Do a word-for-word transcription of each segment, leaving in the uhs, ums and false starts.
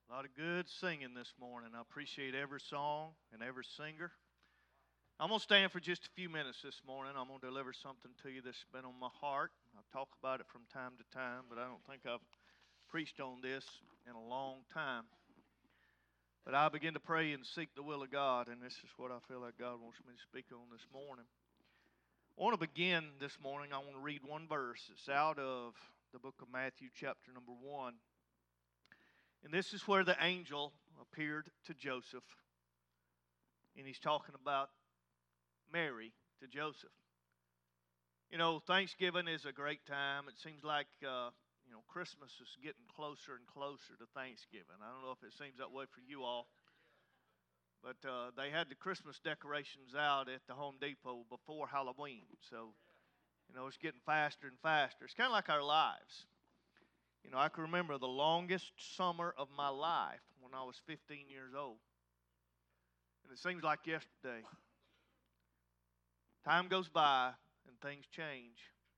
A lot of good singing this morning. I appreciate every song and every singer. I'm going to stand for just a few minutes this morning. I'm going to deliver something to you that's been on my heart. I talk about it from time to time, but I don't think I've preached on this in a long time. But I begin to pray and seek the will of God, and this is what I feel like God wants me to speak on this morning. I want to begin this morning. I want to read one verse. It's out of the book of Matthew, chapter number one. And this is where the angel appeared to Joseph. And he's talking about Mary to Joseph. You know, Thanksgiving is a great time. It seems like, uh, you know, Christmas is getting closer and closer to Thanksgiving. I don't know if it seems that way for you all. But uh, they had the Christmas decorations out at the Home Depot before Halloween. So, you know, it's getting faster and faster. It's kind of like our lives. You know, I can remember the longest summer of my life when I was fifteen years old. And it seems like yesterday. Time goes by and things change.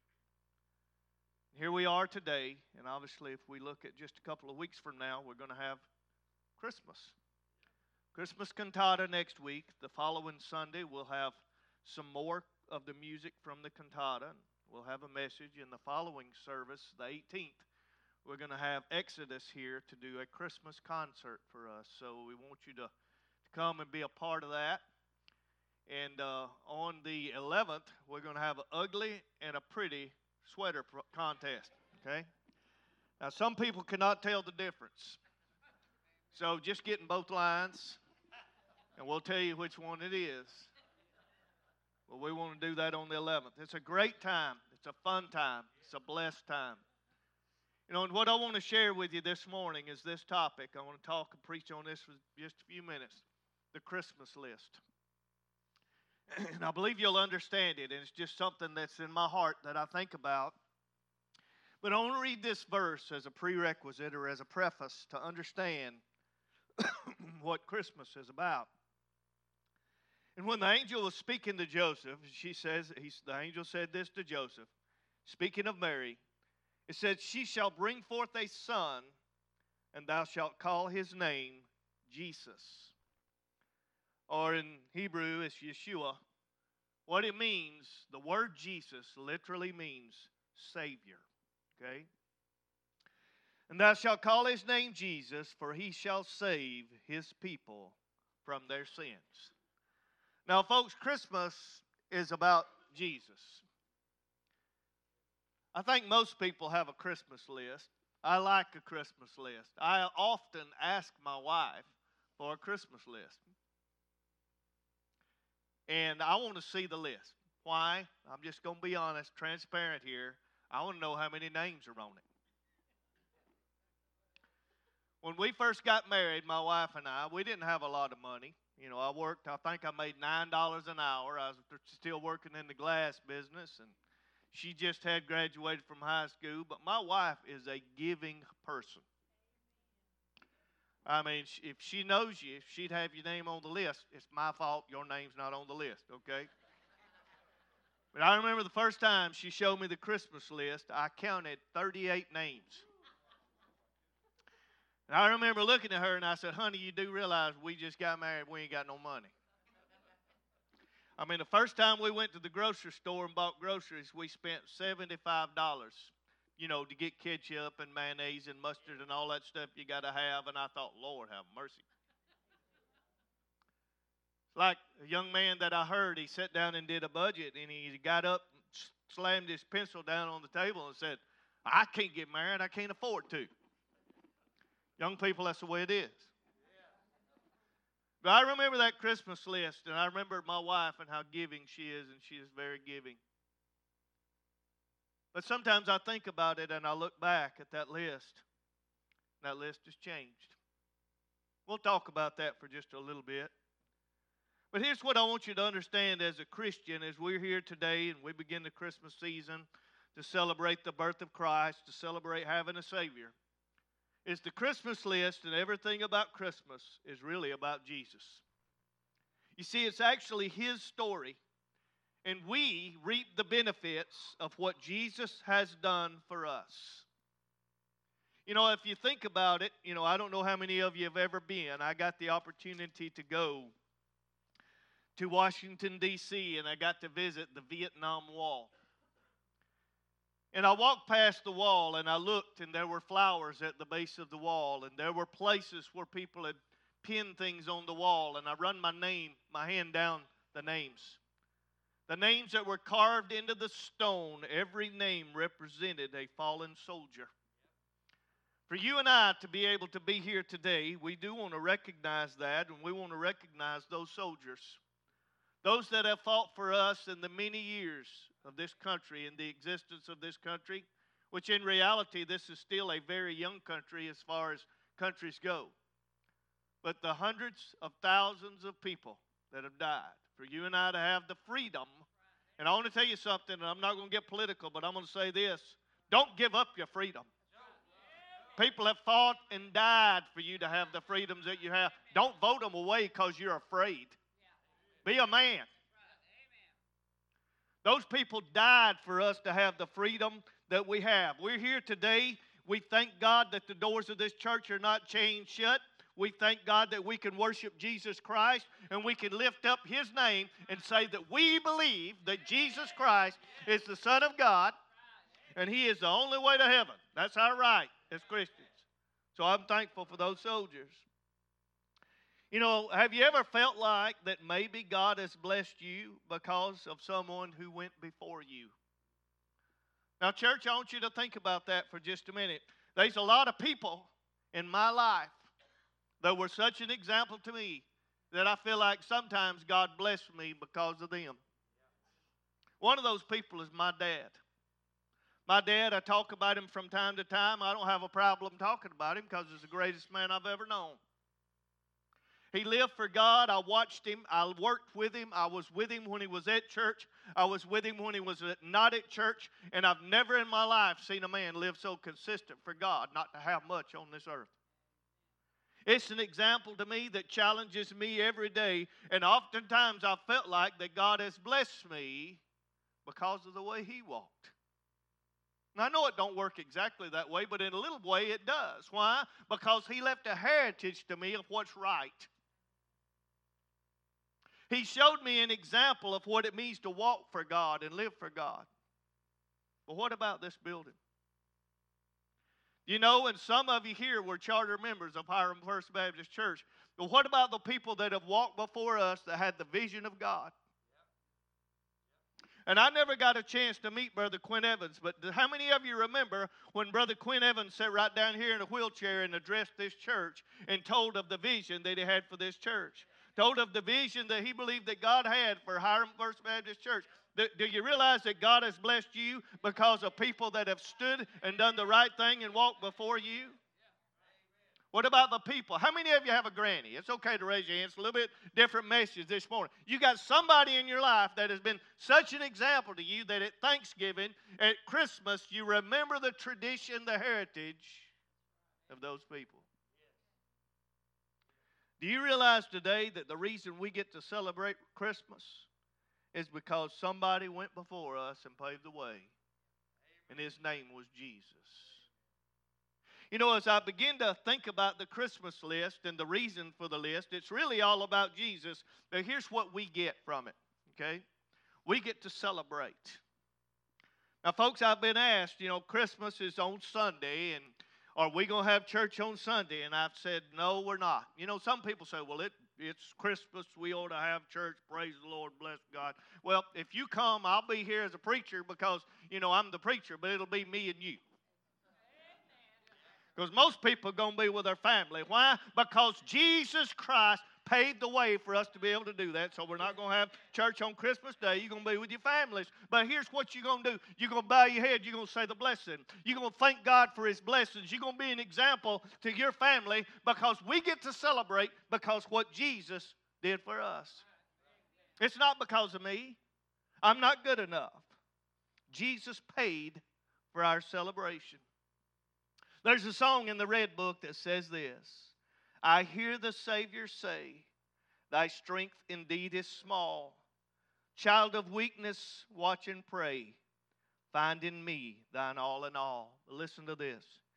Here we are today, and obviously if we look at just a couple of weeks from now, we're going to have Christmas. Christmas cantata next week. The following Sunday, we'll have some more of the music from the cantata. We'll have a message in the following service, the eighteenth. We're going to have Exodus here to do a Christmas concert for us. So we want you to, to come and be a part of that. And uh, on the eleventh, we're going to have an ugly and a pretty sweater pro- contest. Okay? Now, some people cannot tell the difference. So just get in both lines, and we'll tell you which one it is. Well, we want to do that on the eleventh. It's a great time. It's a fun time. It's a blessed time. You know, and what I want to share with you this morning is this topic. I want to talk and preach on this for just a few minutes. The Christmas list. And I believe you'll understand it, and it's just something that's in my heart that I think about. But I want to read this verse as a prerequisite or as a preface to understand what Christmas is about. And when the angel was speaking to Joseph, she says, he's, the angel said this to Joseph, speaking of Mary, it said, she shall bring forth a son, and thou shalt call his name Jesus. Or in Hebrew, it's Yeshua. What it means, the word Jesus literally means Savior. Okay? And thou shalt call his name Jesus, for he shall save his people from their sins. Now, folks, Christmas is about Jesus. I think most people have a Christmas list. I like a Christmas list. I often ask my wife for a Christmas list. And I want to see the list. Why? I'm just going to be honest, transparent here. I want to know how many names are on it. When we first got married, my wife and I, we didn't have a lot of money. You know, I worked, I think I made nine dollars an hour. I was still working in the glass business, and she just had graduated from high school. But my wife is a giving person. I mean, if she knows you, if she'd have your name on the list, it's my fault your name's not on the list, okay? But I remember the first time she showed me the Christmas list, I counted thirty-eight names. And I remember looking at her and I said, honey, you do realize we just got married, we ain't got no money. I mean, the first time we went to the grocery store and bought groceries, we spent seventy-five dollars, you know, to get ketchup and mayonnaise and mustard and all that stuff you got to have. And I thought, Lord, have mercy. Like a young man that I heard, he sat down and did a budget, and he got up, slammed his pencil down on the table and said, I can't get married, I can't afford to. Young people, that's the way it is. But I remember that Christmas list, and I remember my wife and how giving she is, and she is very giving. But sometimes I think about it, and I look back at that list, and that list has changed. We'll talk about that for just a little bit. But here's what I want you to understand as a Christian as we're here today and we begin the Christmas season to celebrate the birth of Christ, to celebrate having a Savior, is the Christmas list and everything about Christmas is really about Jesus. You see, it's actually His story, and we reap the benefits of what Jesus has done for us. You know, if you think about it, you know, I don't know how many of you have ever been. I got the opportunity to go to Washington, D C, and I got to visit the Vietnam Wall. And I walked past the wall, and I looked, and there were flowers at the base of the wall, and there were places where people had pinned things on the wall, and I run my name, my hand down the names. The names that were carved into the stone, every name represented a fallen soldier. For you and I to be able to be here today, we do want to recognize that, and we want to recognize those soldiers. Those that have fought for us in the many years of this country and the existence of this country, which in reality, this is still a very young country as far as countries go. But the hundreds of thousands of people that have died for you and I to have the freedom. And I want to tell you something, and I'm not going to get political, but I'm going to say this. Don't give up your freedom. People have fought and died for you to have the freedoms that you have. Don't vote them away because you're afraid. Be a man. Those people died for us to have the freedom that we have. We're here today. We thank God that the doors of this church are not chained shut. We thank God that we can worship Jesus Christ and we can lift up His name and say that we believe that Jesus Christ is the Son of God and He is the only way to heaven. That's our right as Christians. So I'm thankful for those soldiers. You know, have you ever felt like that maybe God has blessed you because of someone who went before you? Now, church, I want you to think about that for just a minute. There's a lot of people in my life that were such an example to me that I feel like sometimes God blessed me because of them. One of those people is my dad. My dad, I talk about him from time to time. I don't have a problem talking about him because he's the greatest man I've ever known. He lived for God. I watched him. I worked with him. I was with him when he was at church. I was with him when he was not at church. And I've never in my life seen a man live so consistent for God, not to have much on this earth. It's an example to me that challenges me every day. And oftentimes I felt like that God has blessed me because of the way he walked. Now, I know it don't work exactly that way, but in a little way it does. Why? Because he left a heritage to me of what's right. He showed me an example of what it means to walk for God and live for God. But what about this building? You know, and some of you here were charter members of Hiram First Baptist Church. But what about the people that have walked before us that had the vision of God? And I never got a chance to meet Brother Quinn Evans, but how many of you remember when Brother Quinn Evans sat right down here in a wheelchair and addressed this church and told of the vision that he had for this church? Told of the vision that he believed that God had for Hiram First Baptist Church. Do, do you realize that God has blessed you because of people that have stood and done the right thing and walked before you? What about the people? How many of you have a granny? It's okay to raise your hands. It's a little bit different message this morning. You got somebody in your life that has been such an example to you that at Thanksgiving, at Christmas, you remember the tradition, the heritage of those people. Do you realize today that the reason we get to celebrate Christmas is because somebody went before us and paved the way, and his name was Jesus? You know, as I begin to think about the Christmas list and the reason for the list, it's really all about Jesus. But here's what we get from it, okay? We get to celebrate. Now, folks, I've been asked, you know, Christmas is on Sunday, and are we going to have church on Sunday? And I've said, no, we're not. You know, some people say, well, it, it's Christmas. We ought to have church. Praise the Lord. Bless God. Well, if you come, I'll be here as a preacher because, you know, I'm the preacher, but it'll be me and you. Because most people are going to be with their family. Why? Because Jesus Christ paved the way for us to be able to do that. So we're not going to have church on Christmas Day. You're going to be with your families. But here's what you're going to do. You're going to bow your head. You're going to say the blessing. You're going to thank God for His blessings. You're going to be an example to your family because we get to celebrate because what Jesus did for us. It's not because of me. I'm not good enough. Jesus paid for our celebration. There's a song in the Red Book that says this: I hear the Savior say, thy strength indeed is small. Child of weakness, watch and pray. Find in me thine all in all. Listen to this.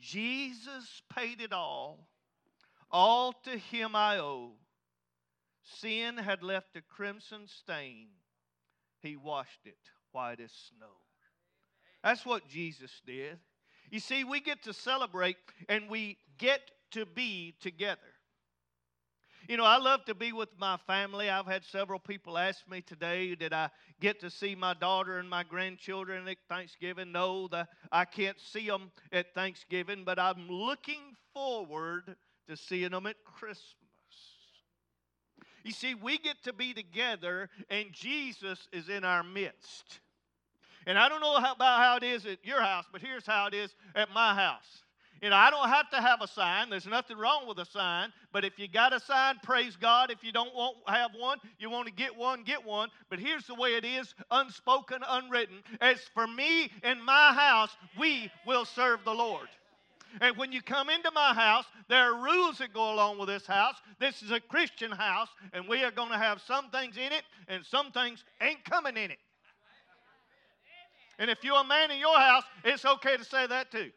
Jesus paid it all. All to Him I owe. Sin had left a crimson stain. He washed it white as snow. That's what Jesus did. You see, we get to celebrate and we get to be together. You know, I love to be with my family. I've had several people ask me today, did I get to see my daughter and my grandchildren at Thanksgiving? No, the, I can't see them at Thanksgiving, but I'm looking forward to seeing them at Christmas. You see, we get to be together, and Jesus is in our midst. And I don't know how, about how it is at your house, but here's how it is at my house. You know, I don't have to have a sign. There's nothing wrong with a sign. But if you got a sign, praise God. If you don't want have one, you want to get one, get one. But here's the way it is, unspoken, unwritten. As for me and my house, we will serve the Lord. And when you come into my house, there are rules that go along with this house. This is a Christian house, and we are going to have some things in it, and some things ain't coming in it. And if you're a man in your house, it's okay to say that too.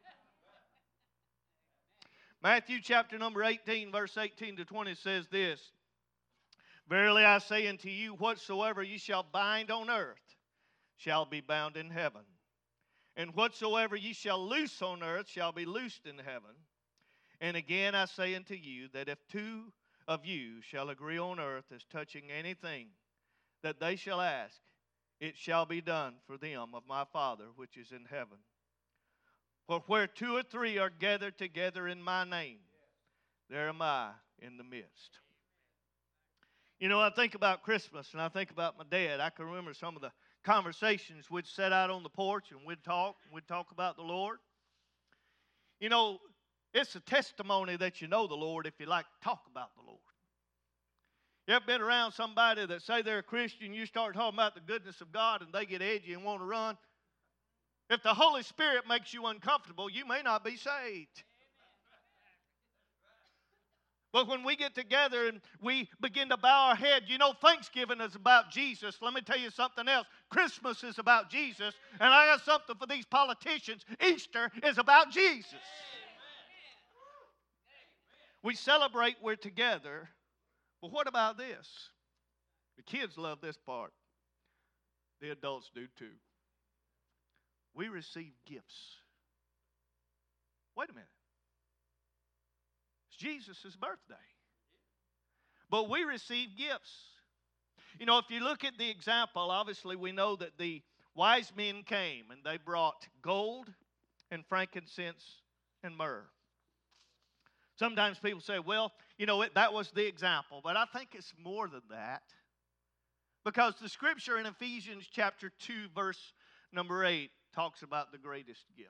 Matthew chapter number eighteen, verse eighteen to twenty says this. Verily I say unto you, whatsoever ye shall bind on earth shall be bound in heaven. And whatsoever ye shall loose on earth shall be loosed in heaven. And again I say unto you, that if two of you shall agree on earth as touching anything that they shall ask, it shall be done for them of my Father which is in heaven. For where two or three are gathered together in my name, there am I in the midst. You know, I think about Christmas, and I think about my dad. I can remember some of the conversations we'd sit out on the porch, and we'd talk, and we'd talk about the Lord. You know, it's a testimony that you know the Lord if you like to talk about the Lord. You ever been around somebody that say they're a Christian, you start talking about the goodness of God, and they get edgy and want to run? If the Holy Spirit makes you uncomfortable, you may not be saved. But when we get together and we begin to bow our head, you know, Thanksgiving is about Jesus. Let me tell you something else. Christmas is about Jesus. And I got something for these politicians. Easter is about Jesus. We celebrate, we're together. But what about this? The kids love this part. The adults do too. We receive gifts. Wait a minute. It's Jesus' birthday. But we receive gifts. You know, if you look at the example, obviously we know that the wise men came and they brought gold and frankincense and myrrh. Sometimes people say, well, you know, it, that was the example. But I think it's more than that. Because the scripture in Ephesians chapter two, verse number eight, talks about the greatest gift.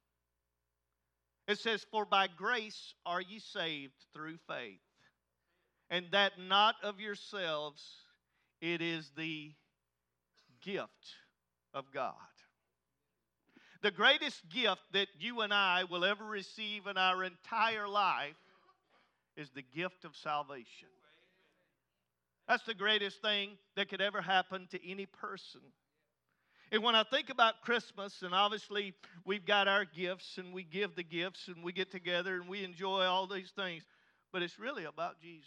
It says, for by grace are ye saved through faith, and that not of yourselves, it is the gift of God. The greatest gift that you and I will ever receive in our entire life is the gift of salvation. That's the greatest thing that could ever happen to any person. And when I think about Christmas, and obviously we've got our gifts, and we give the gifts, and we get together, and we enjoy all these things, but it's really about Jesus.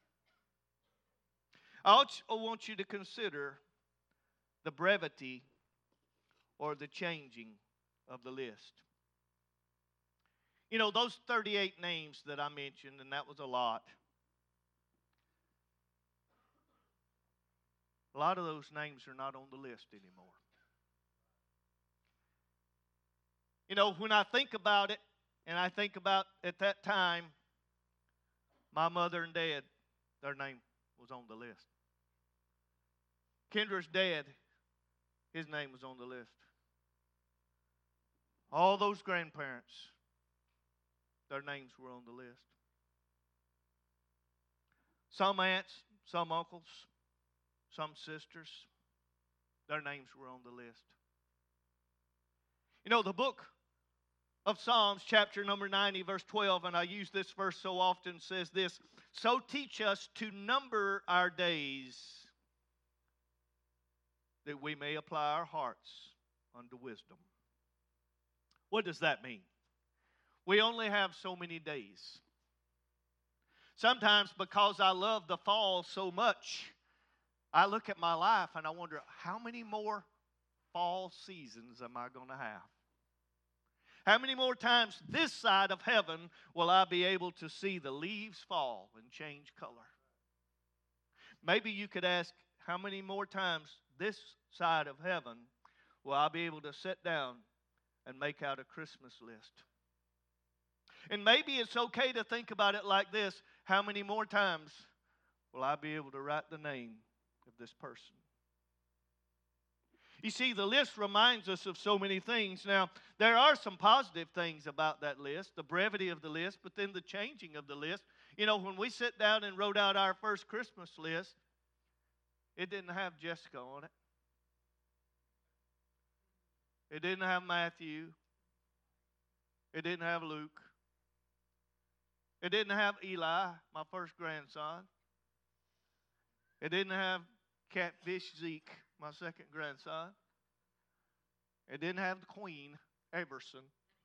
I want you to consider the brevity or the changing of the list. You know, those thirty-eight names that I mentioned, and that was a lot. A lot of those names are not on the list anymore. You know, when I think about it, and I think about at that time, my mother and dad, their name was on the list. Kendra's dad, his name was on the list. All those grandparents, their names were on the list. Some aunts, some uncles, some sisters, their names were on the list. You know, the book of Psalms, chapter number ninety, verse twelve, and I use this verse so often, says this, so teach us to number our days, that we may apply our hearts unto wisdom. What does that mean? We only have so many days. Sometimes because I love the fall so much, I look at my life and I wonder, how many more fall seasons am I going to have? How many more times this side of heaven will I be able to see the leaves fall and change color? Maybe you could ask, how many more times this side of heaven will I be able to sit down and make out a Christmas list? And maybe it's okay to think about it like this. How many more times will I be able to write the name of this person? You see, the list reminds us of so many things. Now, there are some positive things about that list, the brevity of the list, but then the changing of the list. You know, when we sat down and wrote out our first Christmas list, it didn't have Jessica on it. It didn't have Matthew. It didn't have Luke. It didn't have Eli, my first grandson. It didn't have Catfish Zeke, my second grandson. It didn't have the Queen, Emerson.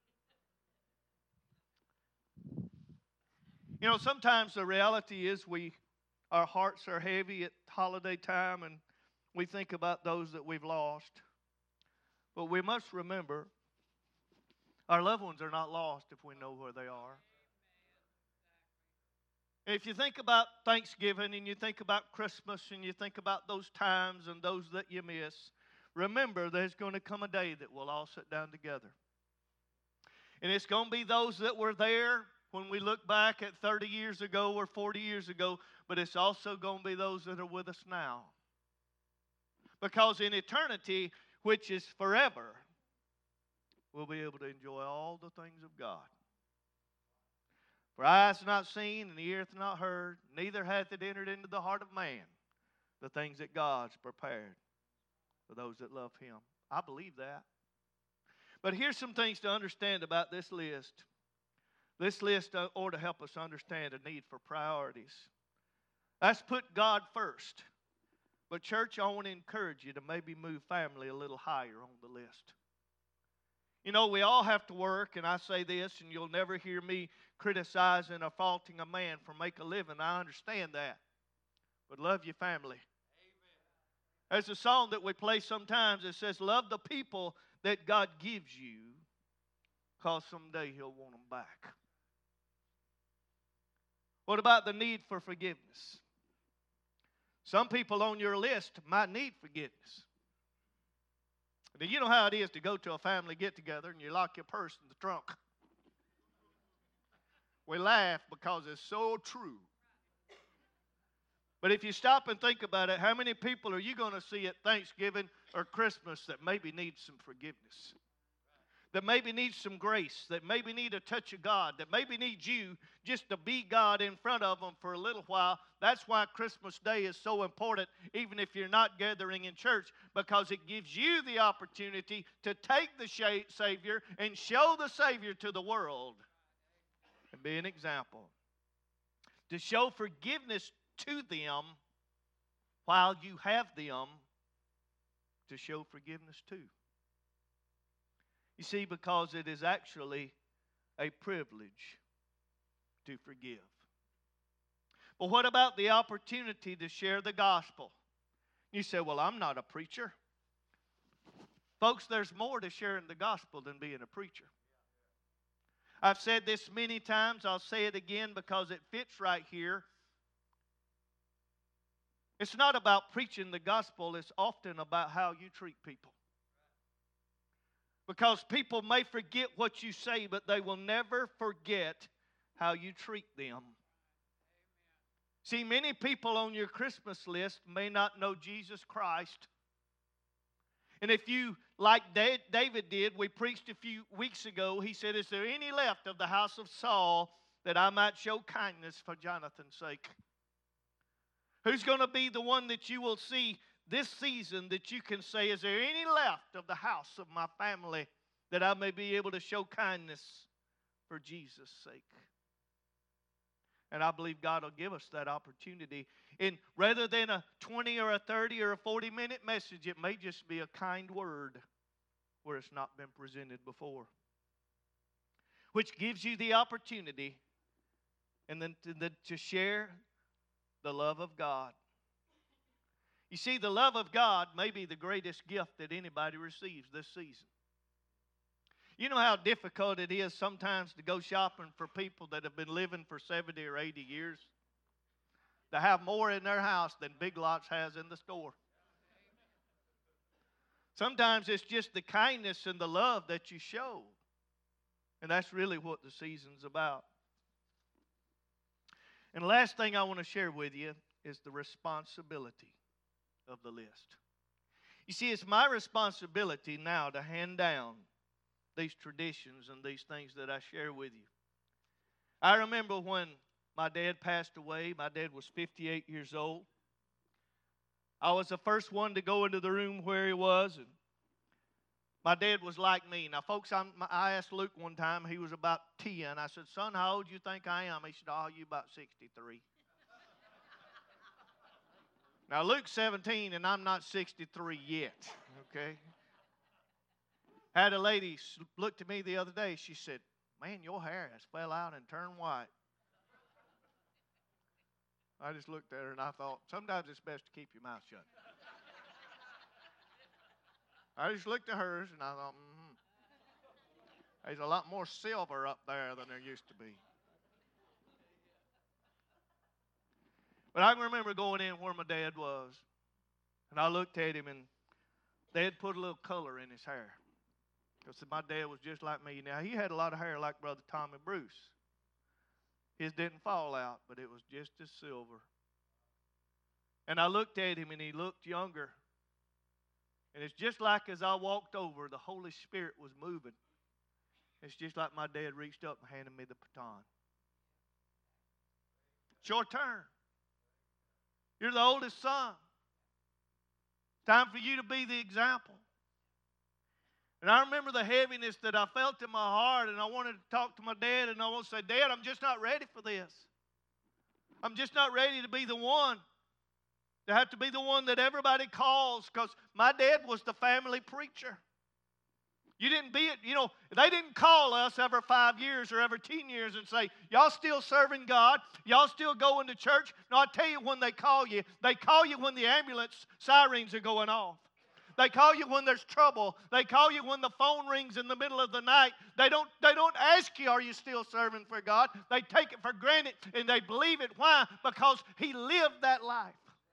You know, sometimes the reality is we, our hearts are heavy at holiday time and we think about those that we've lost. But we must remember, our loved ones are not lost if we know where they are. If you think about Thanksgiving and you think about Christmas and you think about those times and those that you miss, remember there's going to come a day that we'll all sit down together. And it's going to be those that were there when we look back at thirty years ago or forty years ago, but it's also going to be those that are with us now. Because in eternity, which is forever, we'll be able to enjoy all the things of God. For eyes not seen and the ear hath not heard, neither hath it entered into the heart of man the things that God's prepared for those that love Him. I believe that. But here's some things to understand about this list. This list ought to help us understand a need for priorities. Let's put God first. But church, I want to encourage you to maybe move family a little higher on the list. You know, we all have to work, and I say this, and you'll never hear me criticizing or faulting a man for make a living. I understand that. But love your family. Amen. There's a song that we play sometimes that says, love the people that God gives you, because someday He'll want them back. What about the need for forgiveness? Some people on your list might need forgiveness. Now, you know how it is to go to a family get-together and you lock your purse in the trunk. We laugh because it's so true. But if you stop and think about it, how many people are you going to see at Thanksgiving or Christmas that maybe need some forgiveness? That maybe need some grace, that maybe need a touch of God, that maybe need you just to be God in front of them for a little while. That's why Christmas Day is so important, even if you're not gathering in church, because it gives you the opportunity to take the Savior and show the Savior to the world and be an example. To show forgiveness to them while you have them to show forgiveness to. You see, because it is actually a privilege to forgive. But what about the opportunity to share the gospel? You say, well, I'm not a preacher. Folks, there's more to sharing the gospel than being a preacher. I've said this many times. I'll say it again because it fits right here. It's not about preaching the gospel. It's often about how you treat people. Because people may forget what you say, but they will never forget how you treat them. See, many people on your Christmas list may not know Jesus Christ. And if you, like David did, we preached a few weeks ago, he said, is there any left of the house of Saul that I might show kindness for Jonathan's sake? Who's going to be the one that you will see this season that you can say, is there any left of the house of my family that I may be able to show kindness for Jesus' sake? And I believe God will give us that opportunity. And rather than a twenty or a thirty or a forty minute message, it may just be a kind word where it's not been presented before. which gives you the opportunity and then to, the, to share the love of God. You see, the love of God may be the greatest gift that anybody receives this season. You know how difficult it is sometimes to go shopping for people that have been living for seventy or eighty years? To have more in their house than Big Lots has in the store. Sometimes it's just the kindness and the love that you show. And that's really what the season's about. And the last thing I want to share with you is the responsibility of the list. You see, it's my responsibility now to hand down these traditions and these things that I share with you. I remember when my dad passed away. My dad was fifty-eight years old. I was the first one to go into the room where he was, and my dad was like me. Now, folks, I'm, I asked Luke one time, he was about ten. I said, son, how old do you think I am? He said, oh, you about sixty-three. Now, Luke's seventeen, and I'm not sixty-three yet, okay? Had a lady looked at me the other day. She said, man, your hair has fell out and turned white. I just looked at her and I thought, sometimes it's best to keep your mouth shut. I just looked at hers and I thought, mm-hmm. There's a lot more silver up there than there used to be. But I can remember going in where my dad was, and I looked at him, and they had put a little color in his hair. Because my dad was just like me. Now, he had a lot of hair like Brother Tommy Bruce. His didn't fall out, but it was just as silver. And I looked at him, and he looked younger. And it's just like as I walked over, the Holy Spirit was moving. It's just like my dad reached up and handed me the baton. It's your turn. You're the oldest son. Time for you to be the example. And I remember the heaviness that I felt in my heart, and I wanted to talk to my dad, and I want to say, Dad, I'm just not ready for this. I'm just not ready to be the one. To have to be the one that everybody calls, because my dad was the family preacher. You didn't be it, you know, they didn't call us every five years or every ten years and say, y'all still serving God? Y'all still going to church? No, I tell you when they call you. They call you when the ambulance sirens are going off. They call you when there's trouble. They call you when the phone rings in the middle of the night. They don't, they don't ask you, are you still serving for God? They take it for granted and they believe it. Why? Because he lived that life.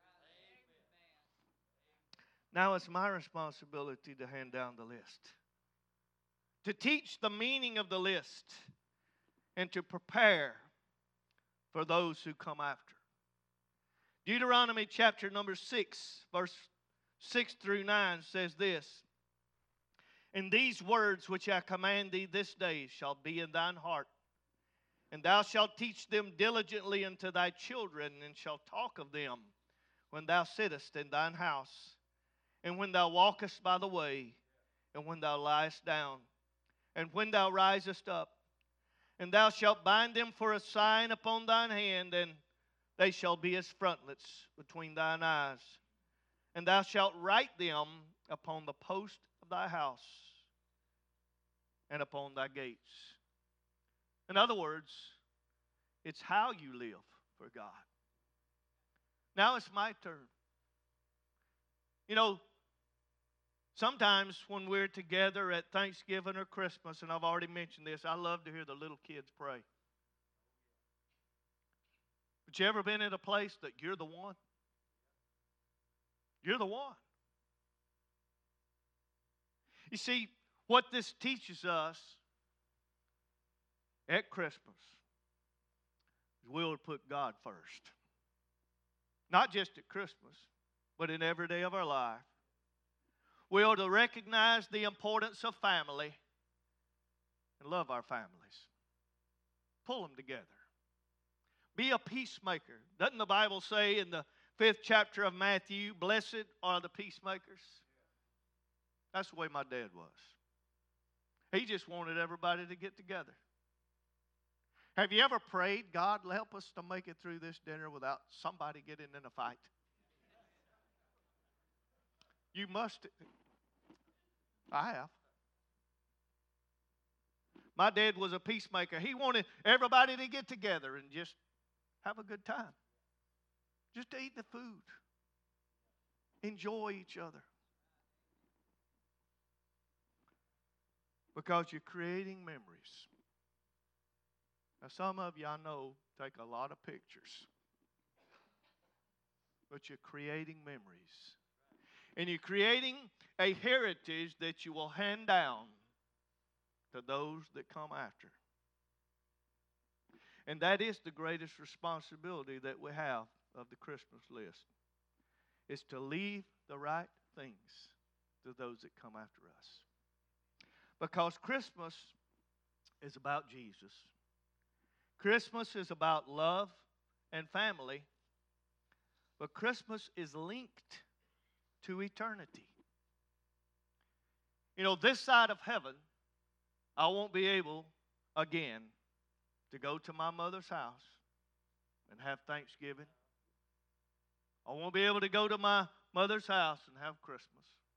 Now it's my responsibility to hand down the list, to teach the meaning of the list, and to prepare for those who come after. Deuteronomy chapter number six, verse six through nine says this, and these words which I command thee this day shall be in thine heart, and thou shalt teach them diligently unto thy children, and shalt talk of them when thou sittest in thine house, and when thou walkest by the way, and when thou liest down, and when thou risest up. And thou shalt bind them for a sign upon thine hand, and they shall be as frontlets between thine eyes. And thou shalt write them upon the post of thy house and upon thy gates. In other words, it's how you live for God. Now it's my turn. You know, sometimes when we're together at Thanksgiving or Christmas, and I've already mentioned this, I love to hear the little kids pray. But you ever been in a place that you're the one? You're the one. You see, what this teaches us at Christmas is we ought to put God first. Not just at Christmas, but in every day of our life. We ought to recognize the importance of family and love our families. Pull them together. Be a peacemaker. Doesn't the Bible say in the fifth chapter of Matthew, blessed are the peacemakers? That's the way my dad was. He just wanted everybody to get together. Have you ever prayed, God, help us to make it through this dinner without somebody getting in a fight? You must. I have. My dad was a peacemaker. He wanted everybody to get together and just have a good time. Just to eat the food. Enjoy each other. Because you're creating memories. Now, some of you, I know, take a lot of pictures. But you're creating memories. And you're creating a heritage that you will hand down to those that come after. And that is the greatest responsibility that we have of the Christmas list. Is to leave the right things to those that come after us. Because Christmas is about Jesus. Christmas is about love and family. But Christmas is linked to eternity. You know, this side of heaven, I won't be able again to go to my mother's house and have Thanksgiving. I won't be able to go to my mother's house and have Christmas.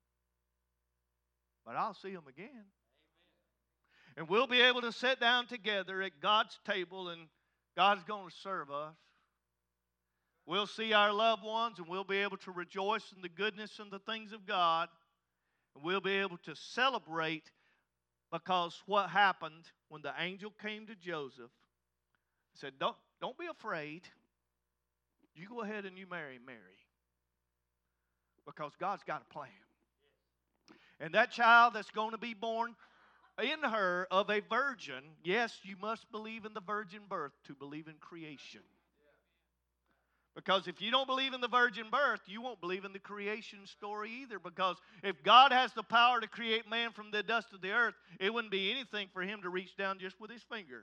But I'll see them again. Amen. And we'll be able to sit down together at God's table, and God's going to serve us. We'll see our loved ones, and we'll be able to rejoice in the goodness and the things of God. And we'll be able to celebrate, because what happened when the angel came to Joseph, he said, don't, don't be afraid. You go ahead and you marry Mary. Because God's got a plan. And that child that's going to be born in her of a virgin, yes, you must believe in the virgin birth to believe in creation. Because if you don't believe in the virgin birth, you won't believe in the creation story either. Because if God has the power to create man from the dust of the earth, it wouldn't be anything for him to reach down just with his finger.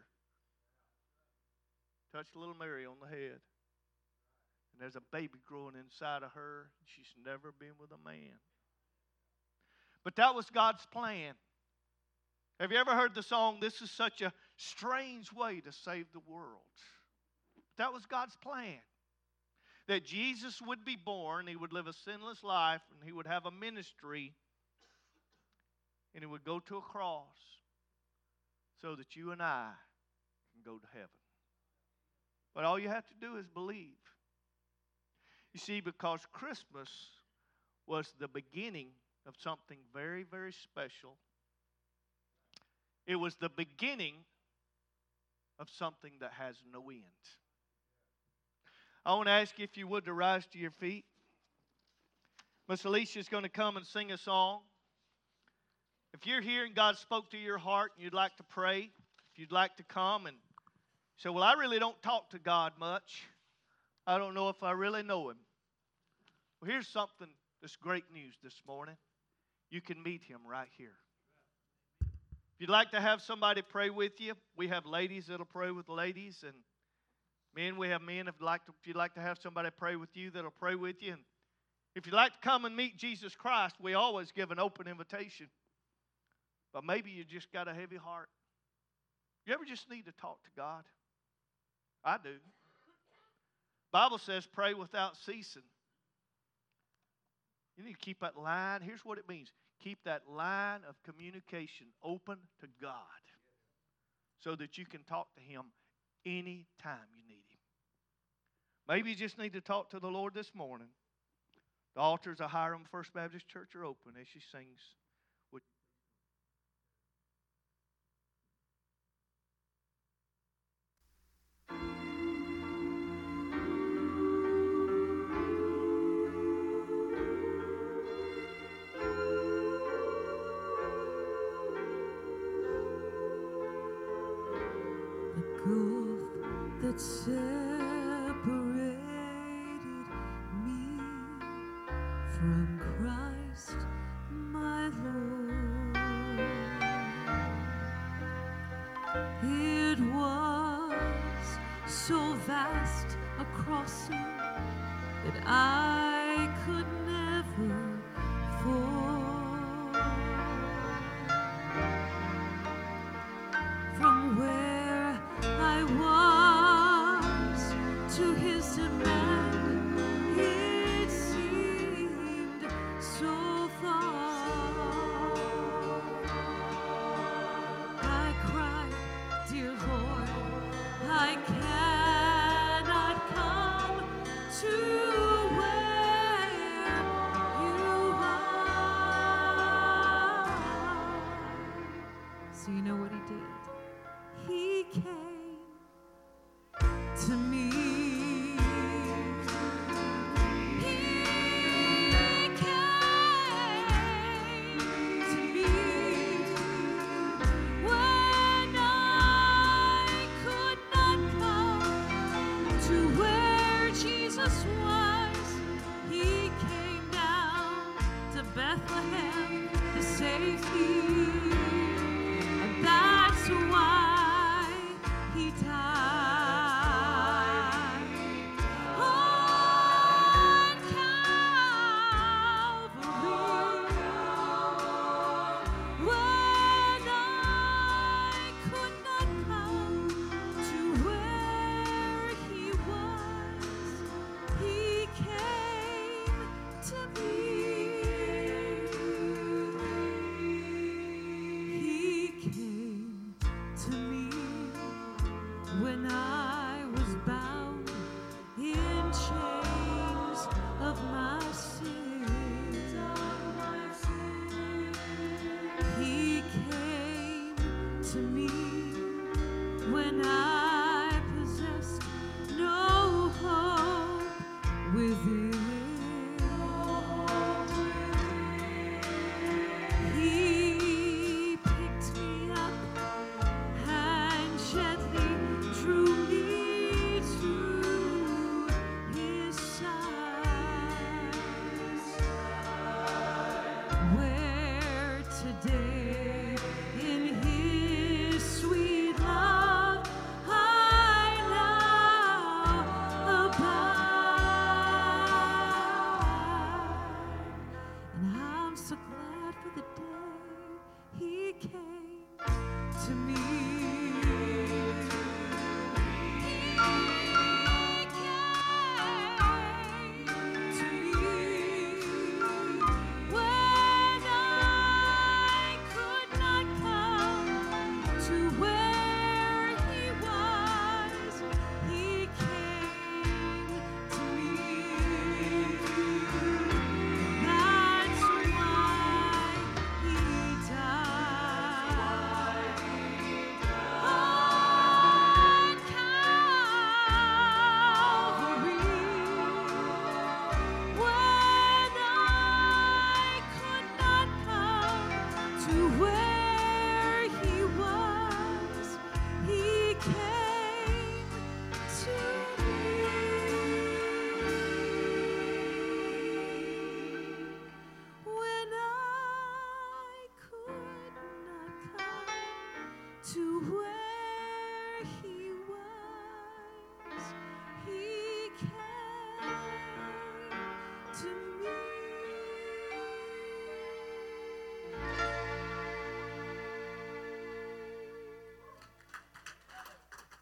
Touch little Mary on the head. And there's a baby growing inside of her. She's never been with a man. But that was God's plan. Have you ever heard the song, "This is such a strange way to save the world"? That was God's plan. That Jesus would be born, he would live a sinless life, and he would have a ministry, and he would go to a cross so that you and I can go to heaven. But all you have to do is believe. You see, because Christmas was the beginning of something very, very special. It was the beginning of something that has no end. I want to ask you if you would to rise to your feet. Miss Alicia is going to come and sing a song. If you're here and God spoke to your heart and you'd like to pray, if you'd like to come and say, well, I really don't talk to God much. I don't know if I really know Him. Well, here's something that's great news this morning. You can meet Him right here. If you'd like to have somebody pray with you, we have ladies that'll pray with ladies, and men, we have men. If you'd like to, if you'd like to have somebody pray with you, that'll pray with you. And if you'd like to come and meet Jesus Christ, we always give an open invitation. But maybe you just got a heavy heart. You ever just need to talk to God? I do. Bible says pray without ceasing. You need to keep that line. Here's what it means. Keep that line of communication open to God so that you can talk to Him anytime you need Him. Maybe you just need to talk to the Lord this morning. The altars of Hiram First Baptist Church are open as she sings. That separated me from Christ my Lord. It was so vast a crossing that I could never fall. From where I was to His demand, it seemed so far. I cried when I was bound in chains of my sin.